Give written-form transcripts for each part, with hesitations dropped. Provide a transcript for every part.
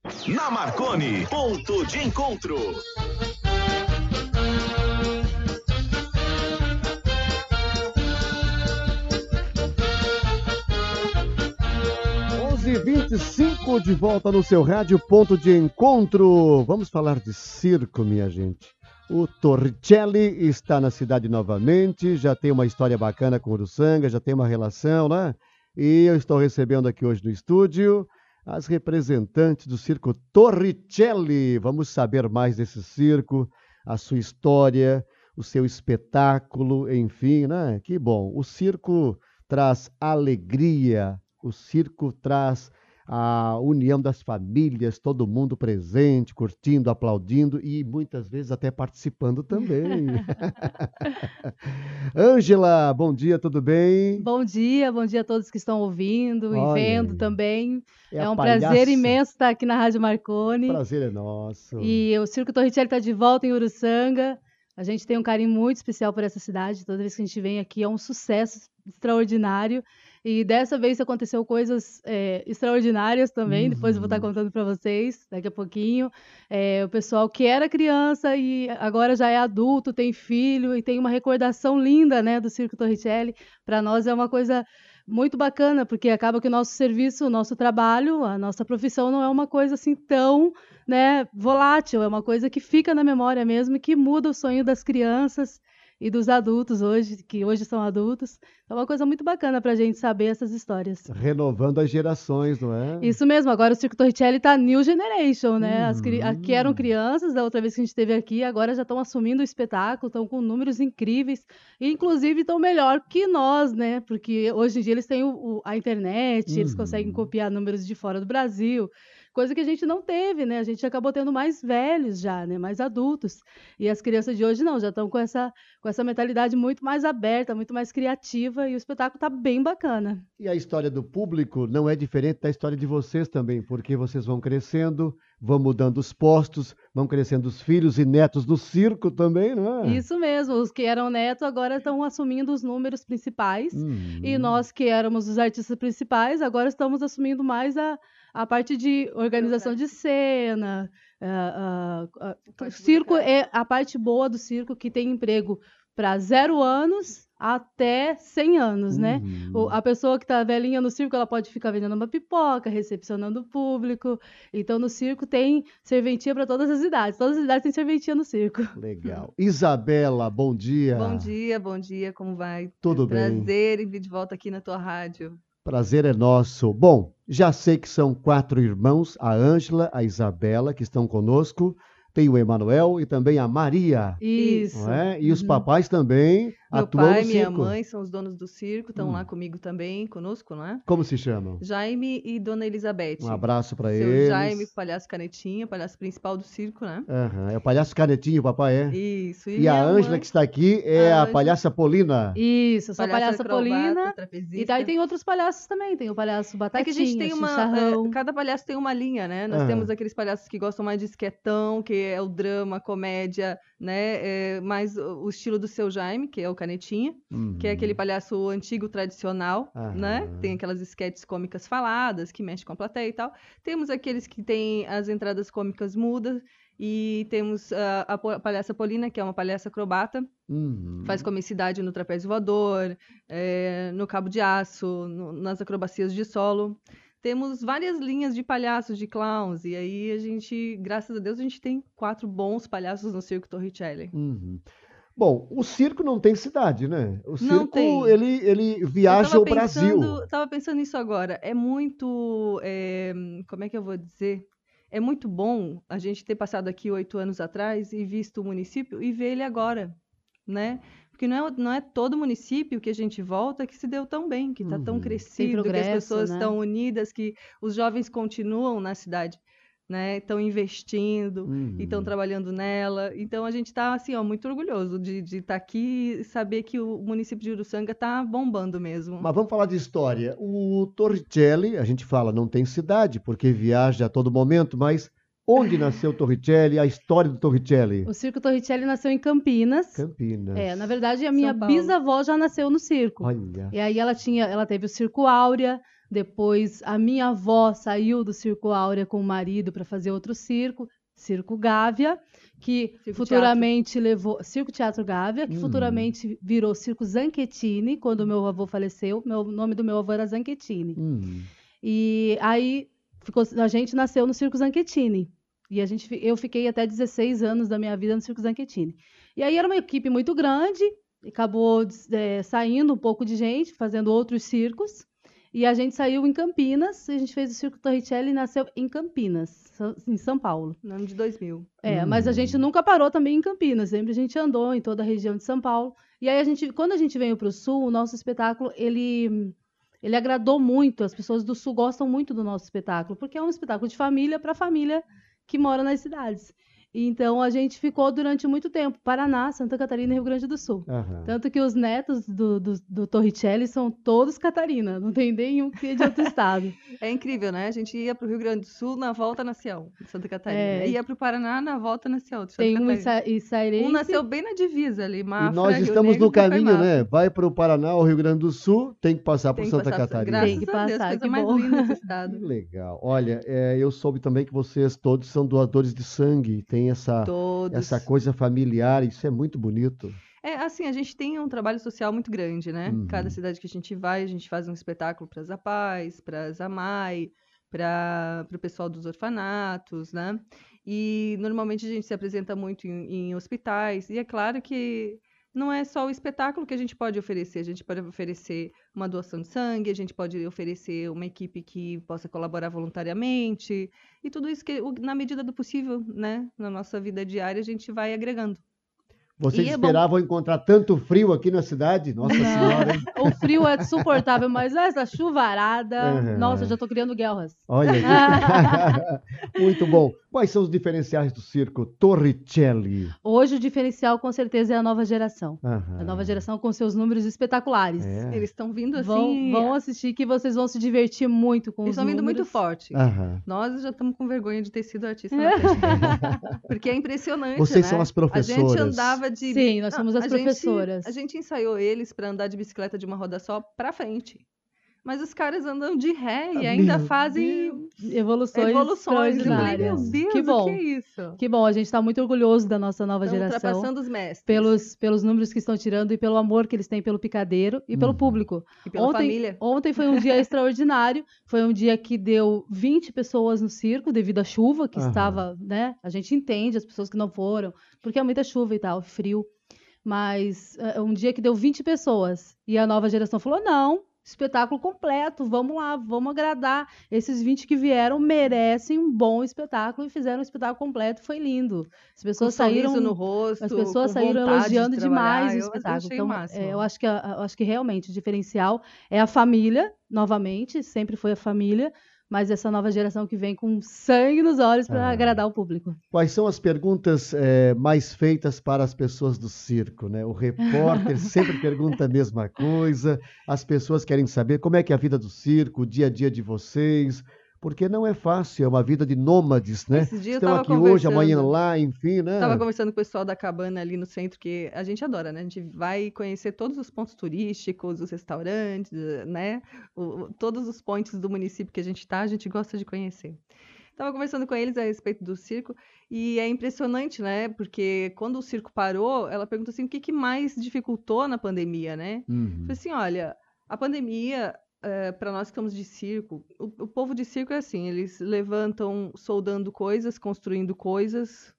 Na Marconi, ponto de encontro. e 25 de volta no seu rádio Ponto de Encontro. Vamos falar de circo, minha gente. O Torricelli está na cidade novamente, já tem uma história bacana com o Uruçanga, já tem uma relação, né? E eu estou recebendo aqui hoje no estúdio as representantes do circo Torricelli. Vamos saber mais desse circo, a sua história, o seu espetáculo, enfim, né? Que bom. O circo traz alegria. O circo traz a união das famílias, todo mundo presente, curtindo, aplaudindo e muitas vezes até participando também. Ângela, bom dia, tudo bem? Bom dia a todos que estão ouvindo e vendo também. É um palhaça. Prazer imenso estar aqui na Rádio Marconi. Prazer é nosso. E o Circo Torricelli está de volta em Uruçanga. A gente tem um carinho muito especial por essa cidade. Toda vez que a gente vem aqui é um sucesso extraordinário. E dessa vez aconteceu coisas extraordinárias também. Depois eu vou estar contando para vocês daqui a pouquinho. O pessoal que era criança e agora já é adulto, tem filho e tem uma recordação linda, né, do Circo Torricelli. Para nós é uma coisa muito bacana, porque acaba que o nosso serviço, o nosso trabalho, a nossa profissão não é uma coisa assim tão, né, volátil, é uma coisa que fica na memória mesmo e que muda o sonho das crianças e dos adultos hoje, que hoje são adultos. É uma coisa muito bacana para a gente saber essas histórias. Renovando as gerações, não é? Isso mesmo, agora o Circo Torricelli está New Generation, né? As que eram crianças, da outra vez que a gente esteve aqui, agora já estão assumindo o espetáculo, estão com números incríveis, e inclusive estão melhor que nós, né? Porque hoje em dia eles têm a internet, eles conseguem copiar números de fora do Brasil, coisa que a gente não teve, né? A gente acabou tendo mais velhos já, né? Mais adultos. E as crianças de hoje não, já estão com essa mentalidade muito mais aberta, muito mais criativa, e o espetáculo está bem bacana. E a história do público não é diferente da história de vocês também, porque vocês vão crescendo, vão mudando os postos, vão crescendo os filhos e netos do circo também, não é? Isso mesmo, os que eram netos agora estão assumindo os números principais, e nós que éramos os artistas principais, agora estamos assumindo mais a parte de organização de cena. O circo é a parte boa do circo, que tem emprego para 0 anos até 100 anos, né? A pessoa que está velhinha no circo, ela pode ficar vendendo uma pipoca, recepcionando o público. Então, no circo tem serventia para todas as idades. Todas as idades têm serventia no circo. Legal. Isabela, bom dia. Bom dia, como vai? Tudo bem. Prazer em vir de volta aqui na tua rádio. Prazer é nosso. Bom, já sei que são 4 irmãos, a Ângela, a Isabela, que estão conosco. Tem o Emanuel e também a Maria. Isso. Não é? E os papais também atuam no circo. Meu pai e minha mãe são os donos do circo, estão lá comigo também, conosco, não é? Como se chamam? Jaime e Dona Elizabeth. Um abraço para Seu eles. Jaime, palhaço Canetinha, palhaço principal do circo, né? É o palhaço Canetinho, o papai é? Isso. E a Ângela que está aqui é a palhaça Polina. Isso, eu sou a palhaça Polina. Trapezista. E daí tem outros palhaços também, tem o palhaço Batatinha, que a gente tem cada palhaço tem uma linha, né? Nós temos aqueles palhaços que gostam mais de esquetão, que é o drama, a comédia, né? Mais o estilo do Seu Jaime, que é o Canetinha, que é aquele palhaço antigo, tradicional, né? Tem aquelas esquetes cômicas faladas, que mexe com a plateia e tal. Temos aqueles que têm as entradas cômicas mudas, e temos a palhaça Polina, que é uma palhaça acrobata, faz comicidade no trapézio voador, no cabo de aço, nas acrobacias de solo. Temos várias linhas de palhaços, de clowns, e aí a gente, graças a Deus, a gente tem 4 bons palhaços no Circo Torricelli. Bom, o circo não tem cidade, né? O Não circo, tem. ele viaja o Brasil. Estava pensando nisso agora. É muito, como é que eu vou dizer? É muito bom a gente ter passado aqui 8 anos atrás e visto o município e ver ele agora, né? Porque não é todo município que a gente volta que se deu tão bem, que está tão crescido, que as pessoas estão unidas, que os jovens continuam na cidade, né? Estão investindo e estão trabalhando nela. Então a gente está assim, muito orgulhoso de estar aqui e saber que o município de Uruçanga está bombando mesmo. Mas vamos falar de história. O Torricelli, a gente fala, não tem cidade, porque viaja a todo momento, mas onde nasceu o Torricelli, a história do Torricelli? O Circo Torricelli nasceu em Campinas. Campinas. Na verdade, a minha bisavó já nasceu no circo. Olha. E aí ela teve o Circo Áurea, Depois, a minha avó saiu do Circo Áurea com o marido para fazer outro circo, Circo Gávea, que Circo futuramente levou... Circo Teatro Gávea, que futuramente virou Circo Zanchettini, quando meu avô faleceu. O nome do meu avô era Zanchettini. E aí, a gente nasceu no Circo Zanchettini. E eu fiquei até 16 anos da minha vida no Circo Zanchettini. E aí era uma equipe muito grande, acabou saindo um pouco de gente, fazendo outros circos. E a gente saiu em Campinas, a gente fez o Circo Torricelli e nasceu em Campinas, em São Paulo. No ano de 2000. Mas a gente nunca parou também em Campinas, sempre a gente andou em toda a região de São Paulo. E aí, quando a gente veio para o Sul, o nosso espetáculo, ele agradou muito, as pessoas do Sul gostam muito do nosso espetáculo, porque é um espetáculo de família para família que mora nas cidades. Então, a gente ficou durante muito tempo, Paraná, Santa Catarina e Rio Grande do Sul. Tanto que os netos do Torricelli são todos Catarina, não tem nenhum que é de outro estado. É incrível, né? A gente ia para o Rio Grande do Sul, na volta nasceu de Santa Catarina. Ia para o Paraná, na volta nasceu de Santa Catarina. Tem Içairense. Um nasceu bem na divisa ali, Mafra, e nós estamos no caminho, né? Vai para o Paraná ou Rio Grande do Sul, tem que passar por Santa Catarina. Graças a Deus, coisa mais linda desse estado. Que legal. Olha, eu soube também que vocês todos são doadores de sangue, tem essa coisa familiar, isso é muito bonito. Assim, a gente tem um trabalho social muito grande, né? Cada cidade que a gente vai, a gente faz um espetáculo para as APAES, para as AMAI, para o pessoal dos orfanatos, né? E normalmente a gente se apresenta muito em hospitais, e é claro que não é só o espetáculo que a gente pode oferecer uma doação de sangue, a gente pode oferecer uma equipe que possa colaborar voluntariamente, e tudo isso que, na medida do possível, né, na nossa vida diária, a gente vai agregando. Vocês esperavam encontrar tanto frio aqui na cidade? Nossa Senhora, hein? O frio é suportável, mas essa chuvarada... Nossa, eu já estou criando guerras. Olha aqui. Muito bom. Quais são os diferenciais do circo Torricelli? Hoje o diferencial, com certeza, é a nova geração. A nova geração com seus números espetaculares. Eles estão vindo assim... Vão assistir que vocês vão se divertir muito com os números. Eles estão vindo muito forte. Nós já estamos com vergonha de ter sido artista na frente. Porque é impressionante, Vocês né? são as professoras. A gente andava de... Sim, nós somos as professoras. A gente ensaiou eles para andar de bicicleta de uma roda só para frente. Mas os caras andam de ré e ainda fazem evoluções extraordinárias. Meu Deus, que bom. O que é isso? Que bom, a gente está muito orgulhoso da nossa nova geração. Ultrapassando os mestres. Pelos números que estão tirando e pelo amor que eles têm pelo picadeiro e pelo público. E pela família. Ontem foi um dia extraordinário, foi um dia que deu 20 pessoas no circo devido à chuva que estava, né? A gente entende as pessoas que não foram, porque é muita chuva e tal, frio. Mas um dia que deu 20 pessoas e a nova geração falou, não, espetáculo completo, vamos lá, vamos agradar. Esses 20 que vieram merecem um bom espetáculo e fizeram um espetáculo completo, foi lindo. As pessoas saíram no rosto, as pessoas saíram elogiando demais o espetáculo. Então, eu acho que realmente o diferencial é a família, novamente, sempre foi a família, mas essa nova geração que vem com sangue nos olhos para agradar o público. Quais são as perguntas mais feitas para as pessoas do circo, né? O repórter sempre pergunta a mesma coisa, as pessoas querem saber como é que é a vida do circo, o dia a dia de vocês, porque não é fácil, é uma vida de nômades, né? Estão aqui hoje, amanhã lá, enfim, né? Estava conversando com o pessoal da cabana ali no centro, que a gente adora, né? A gente vai conhecer todos os pontos turísticos, os restaurantes, né? Todos os pontos do município que a gente gosta de conhecer. Estava conversando com eles a respeito do circo e é impressionante, né? Porque quando o circo parou, ela perguntou assim, o que mais dificultou na pandemia, né? Falei assim, olha, a pandemia... para nós que estamos de circo, o povo de circo é assim, eles levantam soldando coisas, construindo coisas,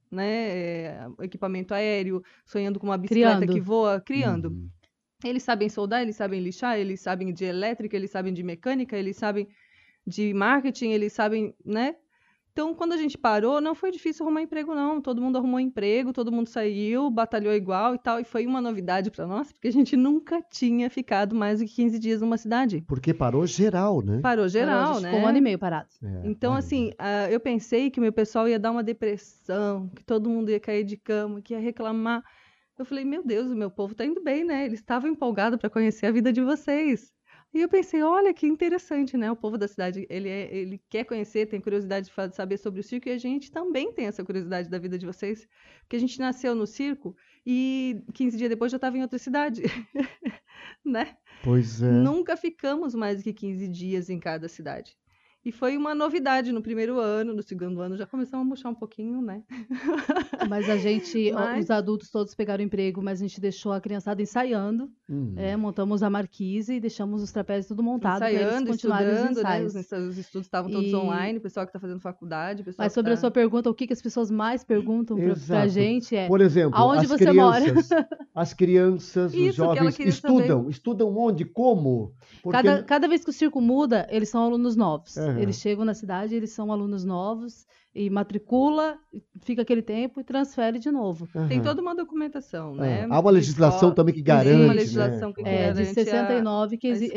né, equipamento aéreo, sonhando com uma bicicleta que voa, criando. Eles sabem soldar, eles sabem lixar, eles sabem de elétrica, eles sabem de mecânica, eles sabem de marketing, eles sabem, né? Então, quando a gente parou, não foi difícil arrumar emprego, não. Todo mundo arrumou emprego, todo mundo saiu, batalhou igual e tal. E foi uma novidade para nós, porque a gente nunca tinha ficado mais do que 15 dias numa cidade. Porque parou geral, né? Parou geral, né? Ficou 1 ano e meio parado. Então, assim, eu pensei que o meu pessoal ia dar uma depressão, que todo mundo ia cair de cama, que ia reclamar. Eu falei, meu Deus, o meu povo tá indo bem, né? Eles estavam empolgados para conhecer a vida de vocês. E eu pensei, olha que interessante, né? O povo da cidade, ele quer conhecer, tem curiosidade de saber sobre o circo, e a gente também tem essa curiosidade da vida de vocês, porque a gente nasceu no circo e 15 dias depois já estava em outra cidade, né? Pois é. Nunca ficamos mais do que 15 dias em cada cidade. E foi uma novidade no primeiro ano, no segundo ano já começamos a murchar um pouquinho, né? Mas a gente, os adultos todos pegaram emprego, mas a gente deixou a criançada ensaiando, montamos a marquise e deixamos os trapézios tudo montado para eles continuarem os ensaios. Né? Os estudos estavam todos online, o pessoal que está fazendo faculdade. Mas sobre a sua pergunta, o que as pessoas mais perguntam para a gente é, por exemplo, aonde você mora? As crianças, os jovens estudam onde, como? Porque... Cada vez que o circo muda, eles são alunos novos. Eles chegam na cidade, eles são alunos novos e matricula, fica aquele tempo e transfere de novo. Tem toda uma documentação, né? Há uma legislação também que garante. Tem uma legislação que garante de 69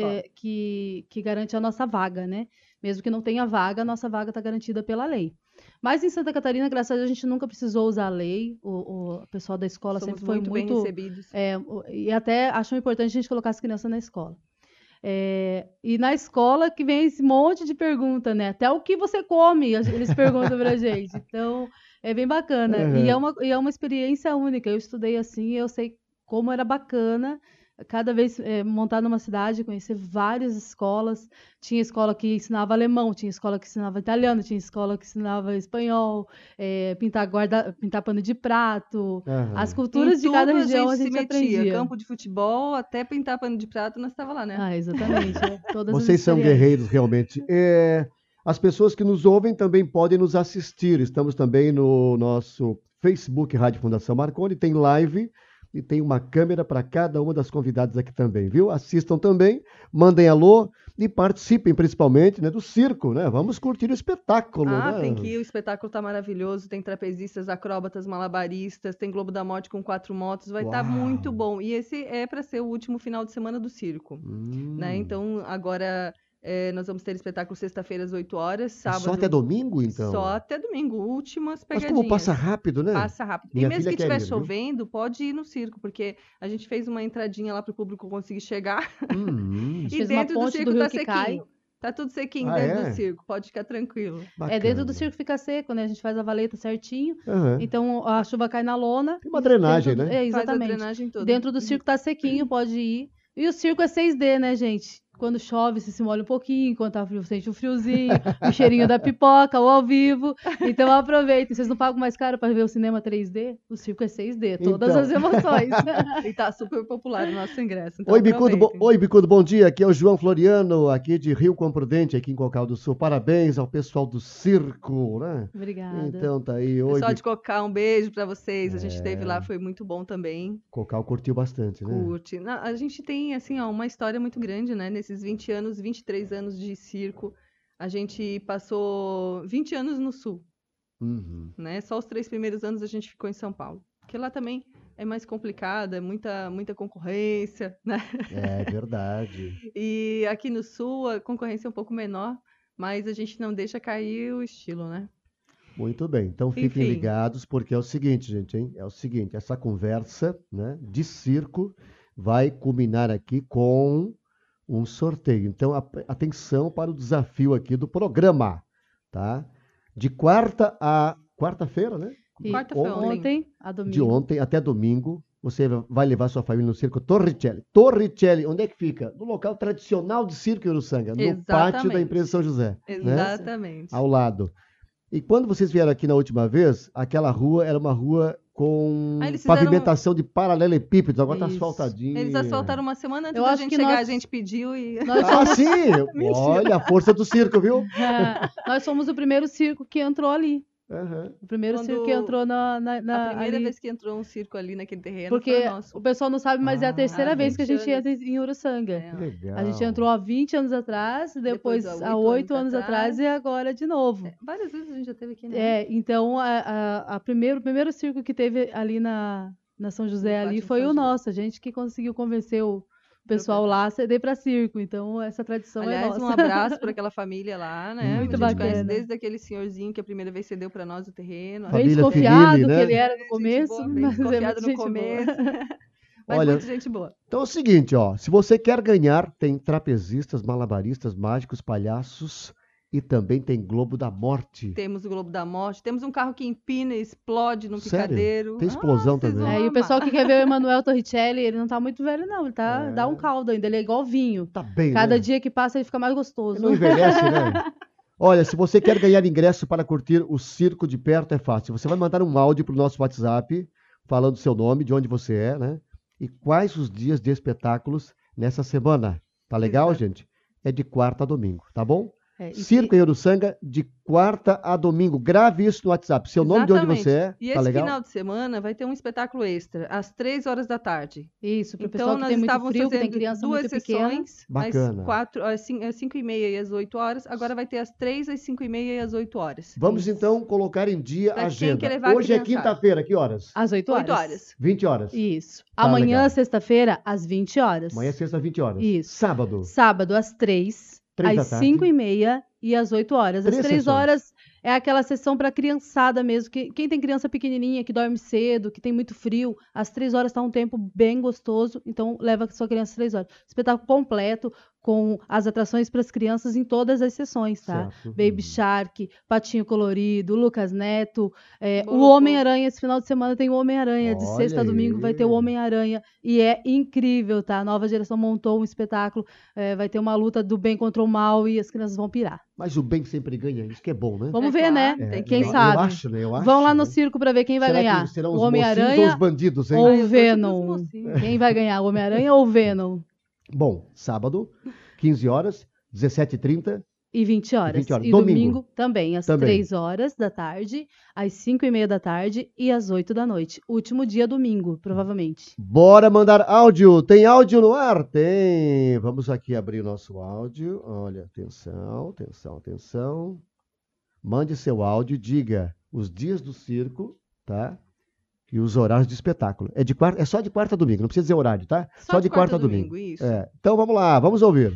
que garante a nossa vaga, né? Mesmo que não tenha vaga, a nossa vaga está garantida pela lei. Mas em Santa Catarina, graças a Deus, a gente nunca precisou usar a lei. O pessoal da escola sempre foi muito bem recebidos. E até acham importante a gente colocar as crianças na escola. E na escola que vem esse monte de pergunta, né? Até o que você come, eles perguntam pra gente. Então, é bem bacana. E é uma experiência única. Eu estudei assim, eu sei como era bacana cada vez montar numa cidade, conhecer várias escolas. Tinha escola que ensinava alemão, tinha escola que ensinava italiano, tinha escola que ensinava espanhol, pintar pano de prato. As culturas de cada região a gente aprendia. Campo de futebol até pintar pano de prato, nós estava lá, né? Exatamente. Vocês são guerreiros, realmente. As pessoas que nos ouvem também podem nos assistir. Estamos também no nosso Facebook Rádio Fundação Marconi, tem live. E tem uma câmera para cada uma das convidadas aqui também, viu? Assistam também, mandem alô e participem principalmente, né, do circo, né? Vamos curtir o espetáculo, né? Tem que ir, o espetáculo tá maravilhoso, tem trapezistas, acróbatas, malabaristas, tem Globo da Morte com 4 motos, vai estar muito bom. E esse é para ser o último final de semana do circo, né? Então, agora... nós vamos ter espetáculo sexta-feira às 8 horas, sábado... Só até domingo, então? Só até domingo, últimas pegadinhas. Mas como passa rápido, né? Passa rápido. E mesmo que estiver chovendo, pode ir no circo, porque a gente fez uma entradinha lá para o público conseguir chegar. E dentro do circo tá sequinho. Tá tudo sequinho dentro do circo, pode ficar tranquilo. Bacana. Dentro do circo fica seco, né? A gente faz a valeta certinho, então a chuva cai na lona. Tem uma drenagem, né? Exatamente. Faz a drenagem toda. Dentro do circo tá sequinho, pode ir. E o circo é 6D, né, gente? Quando chove, você se molha um pouquinho, quando tá frio, sente um friozinho, o cheirinho da pipoca, ou ao vivo. Então aproveitem. Vocês não pagam mais caro para ver o cinema 3D? O circo é 6D, todas as emoções. E tá super popular o nosso ingresso. Então Oi, Bicudo, bom dia. Aqui é o João Floriano, aqui de Rio Prudente, aqui em Cocal do Sul. Parabéns ao pessoal do circo, né? Obrigada. Então tá aí. Pessoal de Cocal, um beijo para vocês. A gente esteve lá, foi muito bom também. Cocal curtiu bastante, né? Curte. A gente tem, assim, uma história muito grande, né? Nesses 20 anos, 23 anos de circo, a gente passou 20 anos no Sul, né? Só os 3 primeiros anos a gente ficou em São Paulo, porque lá também é mais complicado, é muita concorrência, né? É verdade. E aqui no Sul a concorrência é um pouco menor, mas a gente não deixa cair o estilo, né? Muito bem, então fiquem ligados, porque é o seguinte, gente, hein? É o seguinte, essa conversa, né, de circo vai culminar aqui com um sorteio. Então, atenção para o desafio aqui do programa, tá? De quarta-feira, né? Quarta-feira, ontem a domingo. De ontem até domingo, você vai levar sua família no circo Torricelli. Torricelli, onde é que fica? No local tradicional de circo em Uruçanga, no pátio da empresa São José. Exatamente. Né? Ao lado. E quando vocês vieram aqui na última vez, aquela rua era uma rua com pavimentação de paralelepípedos, agora está asfaltadinha. Eles asfaltaram uma semana antes da gente chegar, a gente pediu e... Sim! Olha a força do circo, viu? Nós fomos o primeiro circo que entrou ali. O primeiro circo que entrou a primeira vez que entrou um circo ali naquele terreno. Porque o pessoal não sabe, mas é a terceira vez que a gente entra em Uruçanga. Legal. A gente entrou há 20 anos atrás, depois há 8 anos atrás e agora de novo. Várias vezes a gente já teve aqui, né? Então o primeiro circo que teve ali na São José ali foi o nosso. A gente que conseguiu convencer o pessoal lá ceder para circo, então essa tradição é nossa. Um abraço para aquela família lá, né? Muito bacana. Conhece desde aquele senhorzinho que a primeira vez cedeu para nós o terreno. Bem desconfiado que ele era no começo, mas desconfiado no começo. Mas olha, muita gente boa. Então é o seguinte, ó, se você quer ganhar, tem trapezistas, malabaristas, mágicos, palhaços E também tem Globo da Morte. Temos o Globo da Morte, temos um carro que empina e explode no Sério? picadeiro. Tem explosão vocês também. vão E o pessoal que amar. quer ver o Emanuel Torricelli, ele não tá muito velho, não. Ele tá, É. dá um caldo ainda, ele é igual vinho. Tá bem, Cada né? dia que passa ele fica mais gostoso. Não envelhece, né? Olha, se você quer ganhar ingresso para curtir o circo de perto, é fácil. Você vai mandar um áudio pro nosso WhatsApp, falando seu nome, de onde você é, né? E quais os dias de espetáculos nessa semana. Tá legal, Exato. gente? É de quarta a domingo, tá bom? E Circo em Uruçanga, de quarta a domingo. Grave isso no WhatsApp. Seu nome, de onde Exatamente. você é, E tá esse legal? final de semana vai ter um espetáculo extra, às 3 horas da tarde. Isso, pro Então, pessoal que nós tem muito estávamos frio, que tem fazendo criança duas muito pequena. sessões, Bacana. às 5h30 e às 8 horas. Agora vai ter às 3, às 5h30 e às 8 horas. Vamos então colocar em dia Pra a quem quer agenda. levar a Hoje é criançada. quinta-feira, que horas? Às 8 horas. 8 horas. 20 horas. Isso. Tá, Amanhã, legal. sexta-feira, às 20 horas. Amanhã é sexta, 20 horas. Isso. Sábado. Sábado, às 3, 3 da às tarde. 5h30 e às 8 horas. Às 3 3 sessões. horas é aquela sessão para criançada mesmo. Quem tem criança pequenininha, que dorme cedo, que tem muito frio, às 3 horas está um tempo bem gostoso. Então, leva a sua criança às 3 horas. Espetáculo completo, com as atrações para as crianças em todas as sessões, tá? Certo. Baby Shark, Patinho Colorido, Lucas Neto, o Bolo Homem-Aranha. Esse final de semana tem o Homem-Aranha. De Olha sexta a domingo vai ter o aí. Homem-Aranha. E é incrível, tá? A nova geração montou um espetáculo. Vai ter uma luta do bem contra o mal e as crianças vão pirar. Mas o bem sempre ganha, isso que é bom, né? Vamos É ver, claro, né? tem que Quem ver. sabe? Eu acho, né? Eu acho, Vão lá no né? circo pra ver quem vai Será que ganhar. serão O os mocinhos ou os Homem-Aranha bandidos, hein? ou eu o torço Venom? pros mocinhos. Quem vai ganhar? O Homem-Aranha ou o Venom? Bom, sábado, 15 horas, 17h30. E 20 horas. 20 horas. E Domingo. domingo também, às Também. 3 horas da tarde, às 5h30 da tarde e às 8 da noite. Último dia, domingo, provavelmente. Bora mandar áudio. Tem áudio no ar? Tem. Vamos aqui abrir o nosso áudio. Olha, atenção, atenção, atenção. Mande seu áudio e diga os dias do circo, tá? E os horários de espetáculo. É só de quarta a domingo, não precisa dizer horário, tá? Só de quarta a domingo. Isso. É. Então vamos lá, vamos ouvir.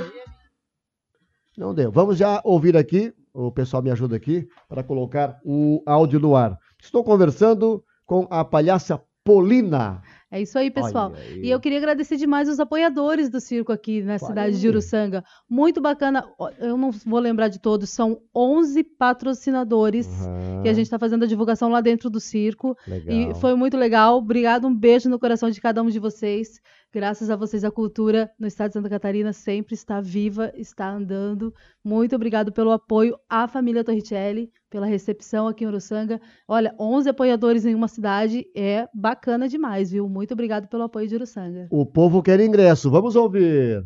Não deu. Vamos já ouvir aqui, o pessoal me ajuda aqui, para colocar o áudio no ar. Estou conversando com a palhaça Polina. É isso aí, pessoal. Olha aí. E eu queria agradecer demais os apoiadores do circo aqui na cidade de Uruçanga. Muito bacana. Eu não vou lembrar de todos, são 11 patrocinadores que a gente está fazendo a divulgação lá dentro do circo. Legal. E foi muito legal. Obrigado, um beijo no coração de cada um de vocês. Graças a vocês, a cultura no estado de Santa Catarina sempre está viva, está andando. Muito obrigado pelo apoio à família Torricelli, pela recepção aqui em Uruçanga. Olha, 11 apoiadores em uma cidade é bacana demais, viu? Muito obrigado pelo apoio de Uruçanga. O povo quer ingresso. Vamos ouvir.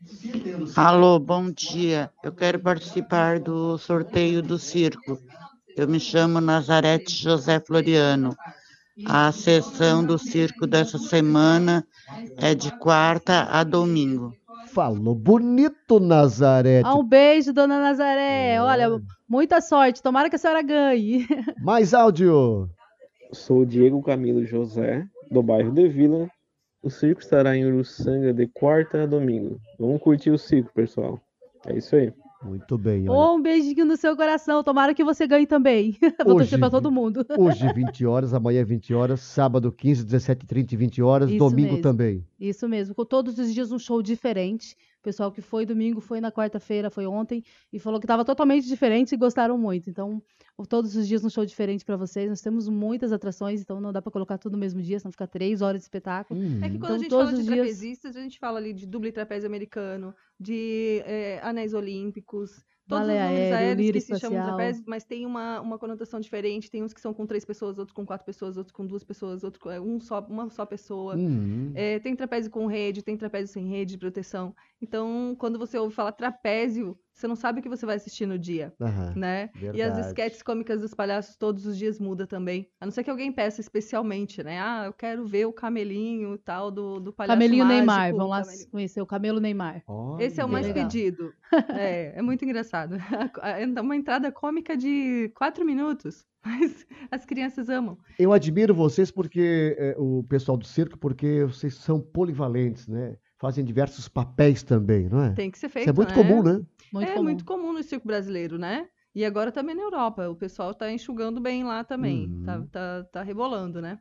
Alô, bom dia. Eu quero participar do sorteio do circo. Eu me chamo Nazarete José Floriano. A sessão do circo dessa semana é de quarta a domingo. Falou bonito, Nazarete. Um beijo, dona Nazaré. Olha, muita sorte. Tomara que a senhora ganhe. Mais áudio. Sou o Diego Camilo José, do bairro de Vila. O circo estará em Uruçanga de quarta a domingo. Vamos curtir o circo, pessoal. É isso aí. Muito bem. Olha. Um beijinho no seu coração. Tomara que você ganhe também. Vou torcer pra todo mundo. Hoje 20 horas, amanhã 20 horas, sábado 15, 17, 30 e 20 horas, Isso domingo mesmo. também. Isso mesmo. Com todos os dias um show diferente. O pessoal que foi domingo, foi na quarta-feira, foi ontem, e falou que estava totalmente diferente e gostaram muito. Então, todos os dias um show diferente para vocês. Nós temos muitas atrações, então não dá para colocar tudo no mesmo dia, senão fica 3 horas de espetáculo. É que quando Então, a gente todos fala de os dias- trapezistas, a gente fala ali de duplo e trapézio americano, de anéis olímpicos, todos Balé os nomes aéreo, aéreos lírio que se chamam espacial. trapézio, mas tem uma conotação diferente. Tem uns que são com 3 pessoas, outros com 4 pessoas, outros com 2 pessoas, outros com uma só pessoa. Tem trapézio com rede, tem trapézio sem rede de proteção. Então, quando você ouve falar trapézio, você não sabe o que você vai assistir no dia, Aham, né? E verdade. as esquetes cômicas dos palhaços todos os dias muda também. A não ser que alguém peça especialmente, né? Ah, eu quero ver o camelinho tal do palhaço Camelinho mágico. Neymar, vão lá Camelinho. conhecer o Camelo Neymar. Esse é o mais Legal. pedido. É muito engraçado. É uma entrada cômica de 4 minutos, mas as crianças amam. Eu admiro vocês porque o pessoal do circo, porque vocês são polivalentes, né? Fazem diversos papéis também, não é? Tem que ser feito, Isso é muito né? comum, né? Muito É comum. muito comum no circo brasileiro, né? E agora também na Europa. O pessoal tá enxugando bem lá também. Uhum. Tá rebolando, né?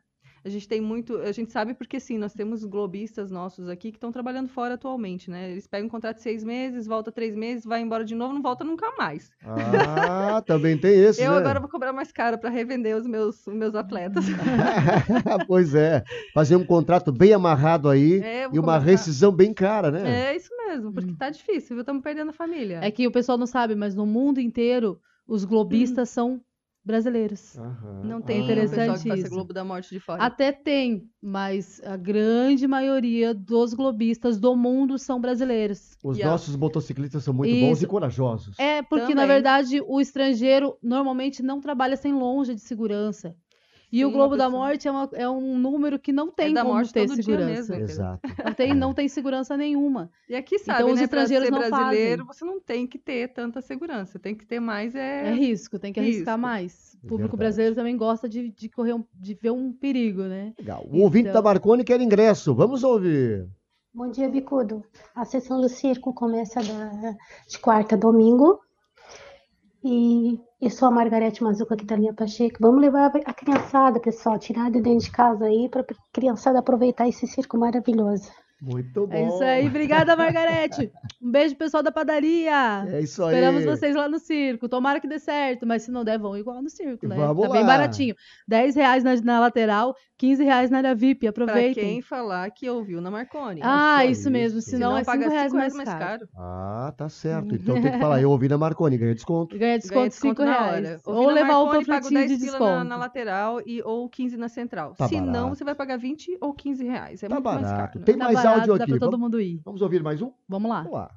A gente sabe porque sim, nós temos globistas nossos aqui que estão trabalhando fora atualmente, né? Eles pegam um contrato de 6 meses, volta 3 meses, vai embora de novo, não volta nunca mais. Ah, também tem esse, Eu né? agora vou cobrar mais caro para revender os meus atletas. Pois é, fazer um contrato bem amarrado aí e uma rescisão bem cara, né? É isso mesmo, porque tá difícil, viu? Estamos perdendo a família. É que o pessoal não sabe, mas no mundo inteiro os globistas são brasileiros. Não tem interessante pessoal que faça isso. Globo da Morte de fora. Até tem, mas a grande maioria dos globistas do mundo são brasileiros. Os nossos motociclistas são muito bons e corajosos. É, porque Também. na verdade o estrangeiro normalmente não trabalha sem longe de segurança. E o Globo da Morte é um número que não tem da como morte ter todo dia segurança. mesmo, Exato. Não tem segurança nenhuma. E aqui sabe, Então, os né, pra estrangeiros ser não brasileiro, fazem. você não tem que ter tanta segurança, tem que ter mais É risco, tem que arriscar risco. mais. O público Verdade. brasileiro também gosta de ver um perigo, né? Legal. O ouvinte da Marconi quer ingresso. Vamos ouvir. Bom dia, Bicudo. A sessão do circo começa de quarta a domingo. E eu sou a Margarete Mazuca aqui da linha Pacheco. Vamos levar a criançada, pessoal, tirar de dentro de casa aí para a criançada aproveitar esse circo maravilhoso. Muito bom. É isso aí. Obrigada, Margarete. Um beijo, pessoal da padaria. É isso aí. Esperamos vocês lá no circo. Tomara que dê certo, mas se não der, vão igual no circo, né? Vamos Tá bem lá. baratinho. R$10 na lateral, R$15 na área VIP. Pra Aproveitem. quem falar que ouviu na Marconi. Ah, só isso mesmo. isso. Senão é paga R$5 R$5 mais caro. Ah, tá certo. Então tem que falar, eu ouvi na Marconi, ganha desconto. Ganha desconto de na R$5. hora. Ou Ouvi na levar o Marconi, pago panfletinho 10 de pila desconto. na lateral ou 15 na central. Tá Se não, barato. você vai pagar 20 ou 15 reais. É Tá muito mais barato. caro. né? Tem Tá mais barato, áudio dá aqui. pra todo mundo ir. Vamos ouvir mais um? Vamos lá. Vamos lá.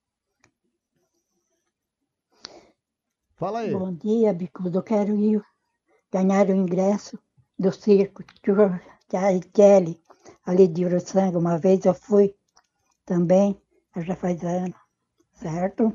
Fala aí. Bom dia, Bicudo. Eu quero ir ganhar o ingresso do circo Kelly, ali de Uruçanga. Uma vez eu fui também, já faz anos, certo?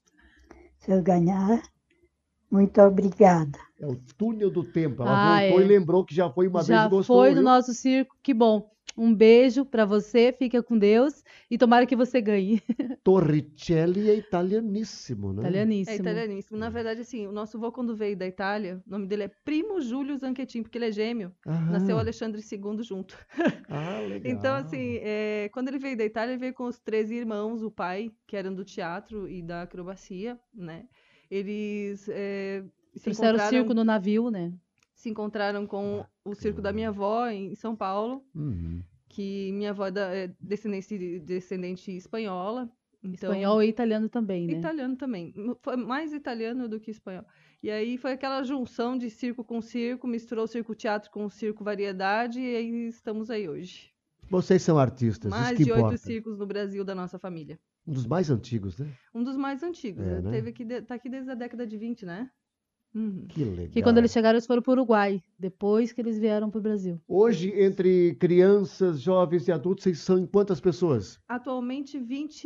Se eu ganhar, muito obrigada. É o túnel do tempo. Ela voltou e lembrou que já foi uma vez e Já gostou. foi no viu? nosso circo, que bom. Um beijo pra você, fica com Deus e tomara que você ganhe. Torricelli é italianíssimo, né? Italianíssimo. É italianíssimo. Na verdade, assim, o nosso avô, quando veio da Itália, o nome dele é Primo Júlio Zanchetin, porque ele é gêmeo. Aham. Nasceu Alexandre II junto. Ah, legal. Então, assim, quando ele veio da Itália, ele veio com os 13 irmãos, o pai, que eram do teatro e da acrobacia, né? Eles se Trouxeram o encontraram, circo no navio, né? se encontraram com o circo da minha avó em São Paulo, Uhum. que minha avó é descendente espanhola. Então, Espanhol e italiano também, né? italiano também. Foi mais italiano do que espanhol. E aí foi aquela junção de circo com circo, misturou o circo-teatro com o circo-variedade, e aí estamos aí hoje. Vocês são artistas, Mais isso que de 8 importa. circos no Brasil da nossa família. Um dos mais antigos, né? Um dos mais antigos. É, né? Tá aqui desde a década de 20, né? Uhum. Que legal. Que quando eles chegaram, eles foram para o Uruguai, depois que eles vieram para o Brasil. Hoje, entre crianças, jovens e adultos, vocês são em quantas pessoas? Atualmente,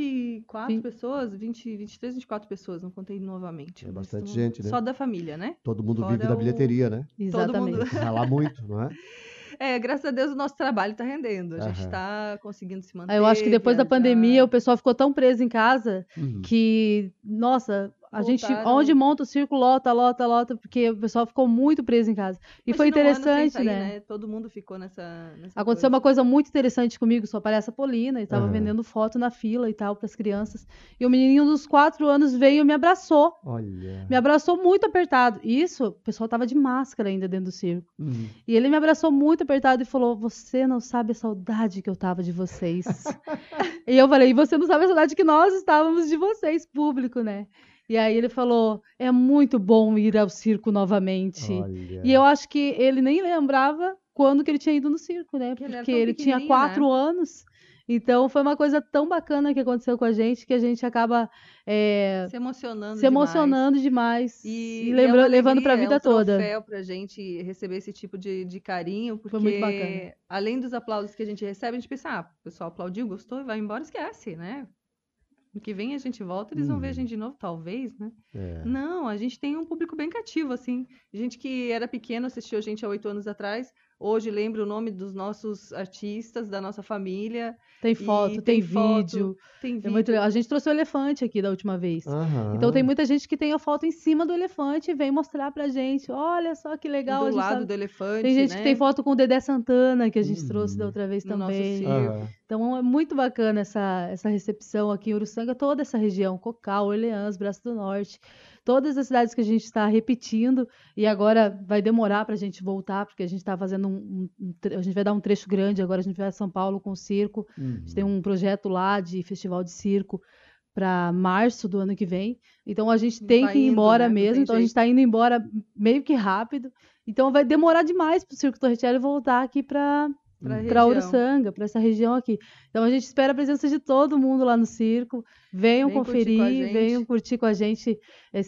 24 pessoas, 23, 24 pessoas, não contei novamente. É Mas bastante são gente, né? Só da família, né? Todo mundo Fora vive da o- bilheteria, né? Exatamente. mundo- Tem que ralar muito, não é? Graças a Deus o nosso trabalho está rendendo. A gente Aham. está conseguindo se manter. Eu acho que depois da viajar. pandemia o pessoal ficou tão preso em casa Uhum. que, nossa, a gente, Voltaram. onde monta o circo, lota, porque o pessoal ficou muito preso em casa. E foi Imagina um ano sem interessante, sair, né? Todo mundo ficou nessa Aconteceu uma coisa muito interessante comigo, sou a palhaça Polina, e estava Aham. vendendo foto na fila e tal para as crianças. E o menininho dos 4 anos veio e me abraçou. Olha. Me abraçou muito apertado. Isso, o pessoal tava de máscara ainda dentro do circo. Uhum. E ele me abraçou muito apertado e falou: "Você não sabe a saudade que eu tava de vocês." E eu falei: "E você não sabe a saudade que nós estávamos de vocês, público, né?" E aí ele falou: "É muito bom ir ao circo novamente." Olha. E eu acho que ele nem lembrava quando que ele tinha ido no circo, né? Que ele era Porque tão ele tinha pequenininho, 4 anos. Então foi uma coisa tão bacana que aconteceu com a gente acaba se emocionando se emocionando demais E e é uma levando para a alegria, vida toda. É um troféu pra gente receber esse tipo de carinho, porque Foi muito bacana. além dos aplausos que a gente recebe, a gente pensa, o pessoal aplaudiu, gostou, e vai embora, esquece, né? No que vem a gente volta, eles vão ver a gente de novo, talvez, né? É. Não, a gente tem um público bem cativo, assim. Gente que era pequeno, assistiu a gente há 8 anos atrás, Hoje lembra o nome dos nossos artistas, da nossa família. Tem foto, tem vídeo. Tem É muito vídeo. legal. A gente trouxe o elefante aqui da última vez. Então tem muita gente que tem a foto em cima do elefante e vem mostrar pra gente. Olha só que legal. Do a gente lado do elefante, Tem gente né? que tem foto com o Dedé Santana, que a gente trouxe da outra vez No nosso também. circo. Então é muito bacana essa recepção aqui em Uruçanga, toda essa região, Cocal, Orleans, Braço do Norte, todas as cidades que a gente está repetindo, e agora vai demorar para a gente voltar, porque a gente está fazendo a gente vai dar um trecho grande, agora a gente vai a São Paulo com o circo, a gente tem um projeto lá de festival de circo para março do ano que vem, então a gente tem Vai que ir indo, embora né? Não mesmo, tem então a gente jeito. está indo embora meio que rápido, então vai demorar demais para o Circo Torricelli voltar aqui para região. Uruçanga, para essa região aqui. Então a gente espera a presença de todo mundo lá no circo. Venham Vem curtir com a conferir, gente. venham curtir com a gente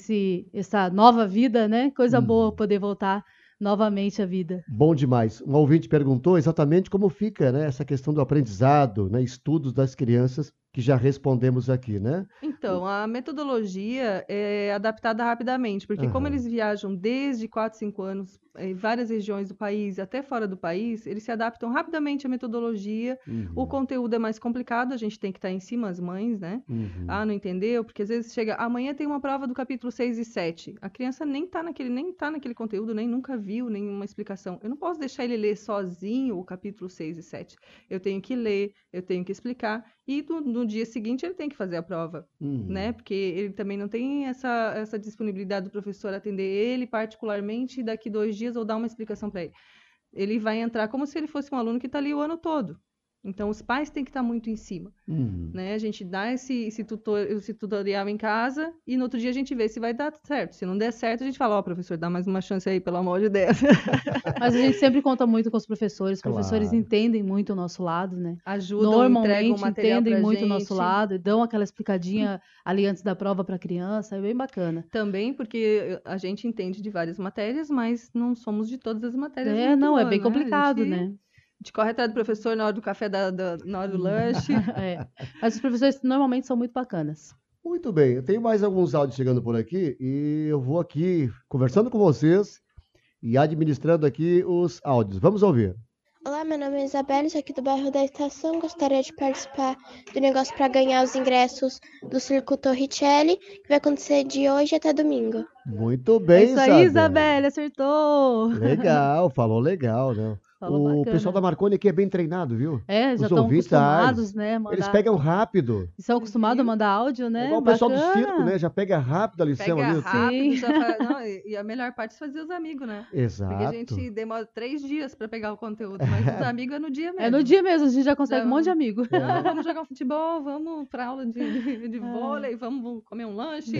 essa nova vida, né? Coisa boa poder voltar novamente à vida. Bom demais. Um ouvinte perguntou exatamente como fica, né, essa questão do aprendizado, né, estudos das crianças, que já respondemos aqui, né? Então, a metodologia é adaptada rapidamente, porque como eles viajam desde 4, 5 anos em várias regiões do país e até fora do país, eles se adaptam rapidamente à metodologia. O conteúdo é mais complicado, a gente tem que estar em cima, as mães, né? Ah, não entendeu? Porque às vezes chega, amanhã tem uma prova do capítulo 6 e 7. A criança nem tá naquele conteúdo, nem nunca viu nenhuma explicação. Eu não posso deixar ele ler sozinho o capítulo 6 e 7. Eu tenho que ler, eu tenho que explicar, e no dia seguinte ele tem que fazer a prova, né? Porque ele também não tem essa disponibilidade do professor atender ele particularmente daqui 2 dias ou dar uma explicação para ele. Ele vai entrar como se ele fosse um aluno que está ali o ano todo. Então, os pais têm que estar muito em cima, né? A gente dá esse tutorial em casa e no outro dia a gente vê se vai dar certo. Se não der certo, a gente fala, professor, dá mais uma chance aí, pelo amor de Deus. Mas a gente sempre conta muito com os professores. Os professores Claro. entendem muito o nosso lado, né? Ajudam, entregam Normalmente material entendem pra muito o gente. nosso lado e dão aquela explicadinha ali antes da prova para a criança. É bem bacana. Também porque a gente entende de várias matérias, mas não somos de todas as matérias. do Não, é ano, bem né? complicado, né? A gente corre atrás do professor na hora do café, na hora do lanche. Mas os professores normalmente são muito bacanas. Muito bem, eu tenho mais alguns áudios chegando por aqui e eu vou aqui conversando com vocês e administrando aqui os áudios. Vamos ouvir. Olá, meu nome é Isabelle, sou aqui do bairro da Estação. Gostaria de participar do negócio para ganhar os ingressos do Circo Torricelli, que vai acontecer de hoje até domingo. Muito bem, É isso aí, Isabelle, acertou! Legal, falou legal, né? Falou O bacana. pessoal da Marconi aqui é bem treinado, viu? Já Os estão ouvintes, acostumados, né? Eles pegam rápido. São acostumados a mandar áudio, né? É igual o pessoal do Bacana. circo, né? Já pega rápido a lição Pega ali. rápido, já faz... Não, e a melhor parte é fazer os amigos, né? Exato. Porque a gente demora 3 dias para pegar o conteúdo, mas os amigos é no dia mesmo. É no dia mesmo, a gente já consegue um monte de amigo. Não, vamos jogar um futebol, vamos para aula de vôlei, vamos comer um lanche.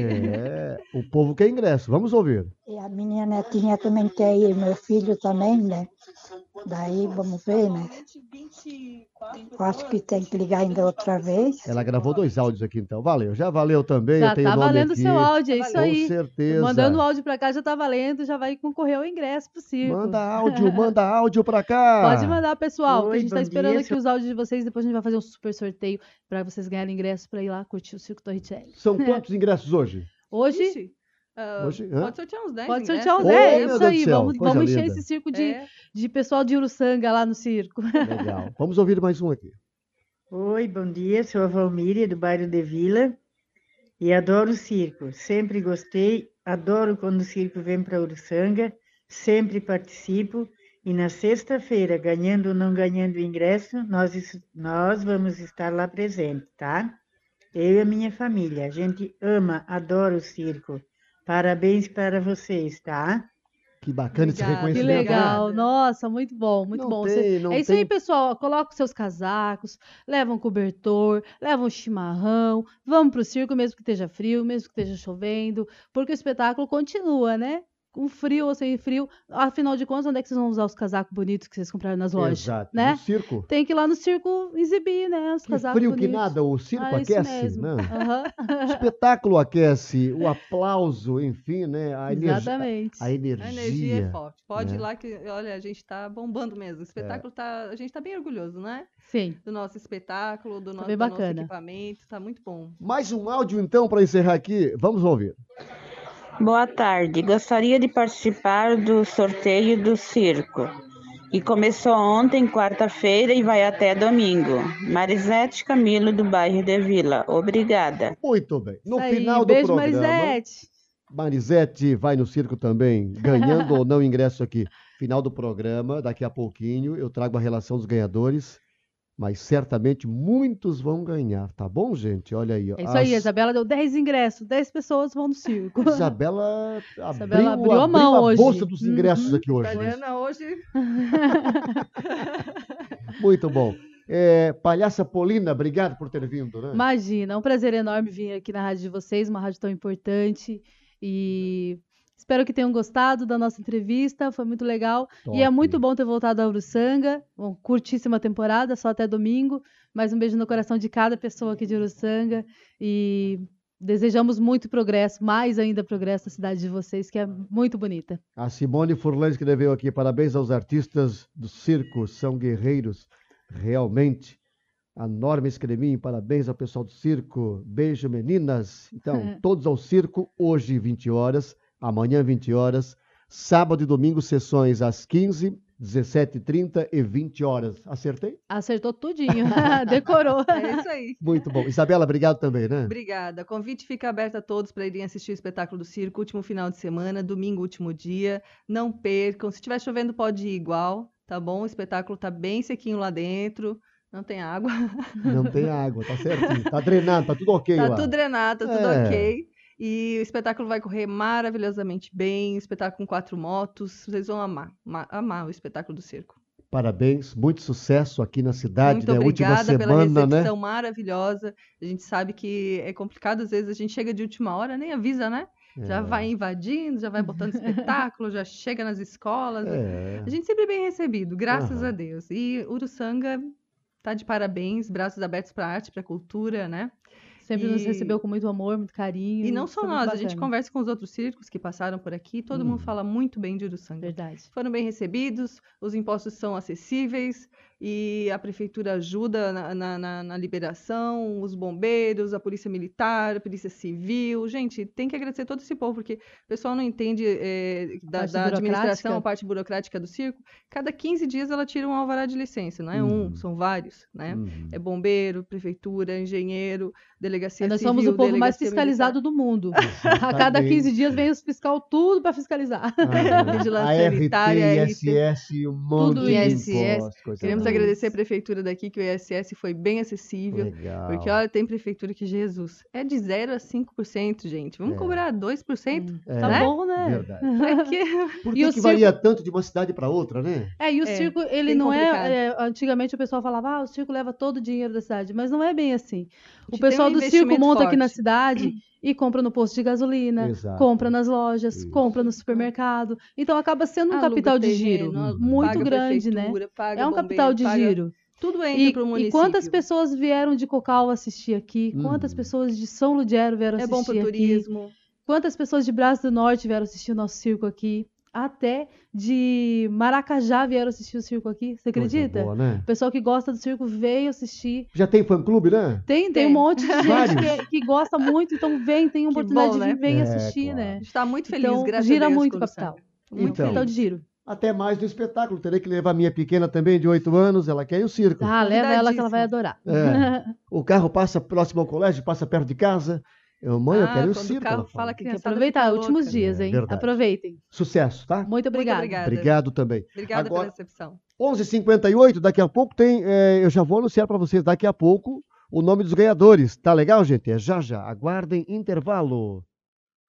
O povo quer ingresso. Vamos ouvir. E a minha netinha também quer ir, meu filho também, né? Daí vamos ver, né? Eu acho que tem que ligar ainda outra vez. Ela gravou 2 áudios aqui, então. Valeu. Já valeu também. Já eu tenho tá o nome valendo o aqui. seu áudio, é isso aí. Com certeza. Mandando o áudio pra cá já tá valendo, já vai concorrer ao ingresso pro circo. Manda áudio pra cá. Pode mandar, pessoal, que a gente tá bom esperando dia, aqui os áudios de vocês, depois a gente vai fazer um super sorteio pra vocês ganharem ingresso pra ir lá curtir o Circo Torricelli. São quantos ingressos hoje? Hoje, Ixi, Hoje, hã? pode sortear uns 10 pode ingressos. sortear uns Ô, 10, meu isso Deus aí, do céu, vamos coisa encher linda. esse circo de pessoal de Uruçanga lá no circo. Legal. Vamos ouvir mais um aqui. Oi, bom dia, sou a Valmíria, do bairro de Vila, e adoro o circo. Sempre gostei, adoro quando o circo vem para Uruçanga, sempre participo, e na sexta-feira, ganhando ou não ganhando ingresso, nós vamos estar lá presente, tá? Eu e a minha família, a gente ama, adora o circo. Parabéns para vocês, tá? Que bacana esse Obrigada. Que reconhecimento. legal, né? nossa, muito bom, muito Não bom. tem, não É isso aí, tem. pessoal, coloca os seus casacos, leva um cobertor, leva um chimarrão, vamos pro circo mesmo que esteja frio, mesmo que esteja chovendo, porque o espetáculo continua, né? Com frio ou sem frio, afinal de contas, onde é que vocês vão usar os casacos bonitos que vocês compraram nas lojas? Exato. Né? No circo. Tem que ir lá no circo exibir, né? Os Que casacos frio bonitos. que nada, o circo Isso aquece, mesmo. né? Aham. O espetáculo aquece, o aplauso, enfim, né? A Exatamente. A energia. A energia é forte. Pode né? ir lá que, olha, a gente tá bombando mesmo. O espetáculo a gente tá bem orgulhoso, né? Sim. Do nosso espetáculo, do nosso bem bacana. equipamento, tá muito bom. Mais um áudio, então, para encerrar aqui. Vamos ouvir. Boa tarde, gostaria de participar do sorteio do circo. E começou ontem, quarta-feira, e vai até domingo. Marisete Camilo, do bairro de Vila. Obrigada. Muito bem. No Aí, final do beijo, programa, Marisete. Marisete vai no circo também, ganhando ou não ingresso aqui. Final do programa, daqui a pouquinho, eu trago a relação dos ganhadores, mas certamente muitos vão ganhar, tá bom, gente? Olha aí. É isso aí, a Isabela deu 10 ingressos, 10 pessoas vão no circo. Isabela abriu a mão a hoje. bolsa dos ingressos aqui hoje. Italiana hoje. Muito bom. Palhaça Polina, obrigado por ter vindo, né? Imagina, é um prazer enorme vir aqui na rádio de vocês, uma rádio tão importante. E espero que tenham gostado da nossa entrevista, foi muito legal. Top. E é muito bom ter voltado a Uruçanga, uma curtíssima temporada, só até domingo. Mais um beijo no coração de cada pessoa aqui de Uruçanga. E desejamos muito progresso, mais ainda progresso na cidade de vocês, que é muito bonita. A Simone Furlan escreveu aqui, parabéns aos artistas do circo, são guerreiros, realmente. A Norma Escreminho, parabéns ao pessoal do circo. Beijo, meninas. Então, todos ao circo, hoje 20 horas, amanhã 20 horas, sábado e domingo, sessões às 15, 17h30 e 20 horas. Acertei? Acertou tudinho, decorou. É isso aí. Muito bom. Isabela, obrigado também, né? Obrigada. O convite fica aberto a todos para irem assistir o espetáculo do circo, último final de semana, domingo, último dia. Não percam. Se estiver chovendo, pode ir igual, tá bom? O espetáculo tá bem sequinho lá dentro. Não tem água. Não tem água, tá certinho. Tá drenado, tá tudo ok lá. Tá tudo drenado, tá tudo ok. E o espetáculo vai correr maravilhosamente bem. Espetáculo com 4 motos. Vocês vão amar, amar o espetáculo do circo. Parabéns, muito sucesso aqui na cidade, muito né? Obrigada Última semana, pela recepção né? maravilhosa. A gente sabe que é complicado, às vezes a gente chega de última hora, nem avisa, né? Já vai invadindo, já vai botando espetáculo, já chega nas escolas. A gente sempre é bem recebido, graças a Deus. E Uruçanga tá de parabéns, braços abertos para a arte, para a cultura, né? Sempre nos recebeu com muito amor, muito carinho. E não só nós, a gente conversa com os outros circos que passaram por aqui, todo mundo fala muito bem de Uruçanga. Verdade. Foram bem recebidos, os impostos são acessíveis e a prefeitura ajuda na liberação, os bombeiros, a polícia militar, a polícia civil. Gente, tem que agradecer todo esse povo, porque o pessoal não entende da administração, a parte burocrática do circo. Cada 15 dias ela tira um alvará de licença, não é são vários, né? É bombeiro, prefeitura, engenheiro, delegacia civil. Nós somos o povo mais fiscalizado do mundo. A cada 15 dias vem os fiscal tudo para fiscalizar. Vigilância sanitária, ISS, um monte tudo de ISS. impostos. Queremos agradecer a prefeitura daqui, que o ISS foi bem acessível. Legal. Porque, olha, tem prefeitura que, Jesus, é de 0 a 5%, gente. Vamos cobrar 2%? Tá bom, né? Verdade. Por E o que varia tanto de uma cidade para outra, né? E o circo, ele não antigamente o pessoal falava, o circo leva todo o dinheiro da cidade, mas não é bem assim. O pessoal do circo monta aqui na cidade e compra no posto de gasolina, compra nas lojas, compra no supermercado. Então acaba sendo um capital de giro muito grande, né? É um capital de giro. Tudo entra para o município. E quantas pessoas vieram de Cocal assistir aqui? Quantas pessoas de São Ludgero vieram assistir aqui? É bom para o turismo. Quantas pessoas de Braço do Norte vieram assistir o nosso circo aqui? Até de Maracajá vieram assistir o circo aqui. Você acredita? Boa, né? O pessoal que gosta do circo veio assistir. Já tem fã-clube, né? Tem um monte de gente que gosta muito, então tem oportunidade de vir assistir, né? A gente está muito feliz, então, graças a Deus. Gira muito o capital. Muito Então, capital de giro. Até mais do espetáculo. Terei que levar minha pequena também, de 8 anos. Ela quer ir ao circo. Leva ela que ela vai adorar. O carro passa próximo ao colégio, passa perto de casa. Mãe, eu quero ir ao circo. O carro fala que aproveitar, últimos dias, hein? Verdade. Aproveitem. Sucesso, tá? Muito obrigada. Obrigado também. Obrigada pela recepção. 11h58, daqui a pouco tem... eu já vou anunciar para vocês daqui a pouco o nome dos ganhadores. Tá legal, gente? É já. Aguardem intervalo.